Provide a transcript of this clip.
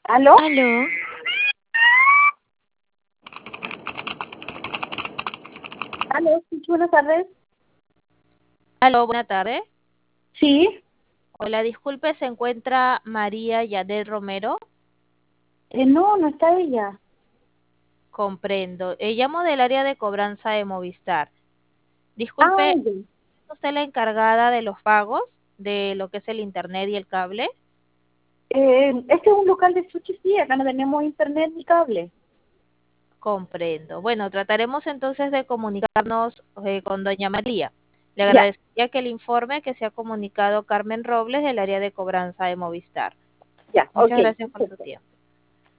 ¿Aló? Aló, ¿Aló? Sí, buenas tardes. aló, buena tarde. Sí, Hola, disculpe, ¿se encuentra María Yadet Romero? no, no está ella. Comprendo. Llamo del área de cobranza de Movistar. Ah, Disculpe, ya. ¿es usted la encargada de los pagos de lo que es el internet y el cable? Este es un local de sushi, sí, acá no tenemos internet ni cable. Comprendo. Bueno, trataremos entonces de comunicarnos con doña María. Le Ya, agradecería que le informe que se ha comunicado Carmen Robles del área de cobranza de Movistar. ya, ok, Muchas gracias por su perfecto. tiempo.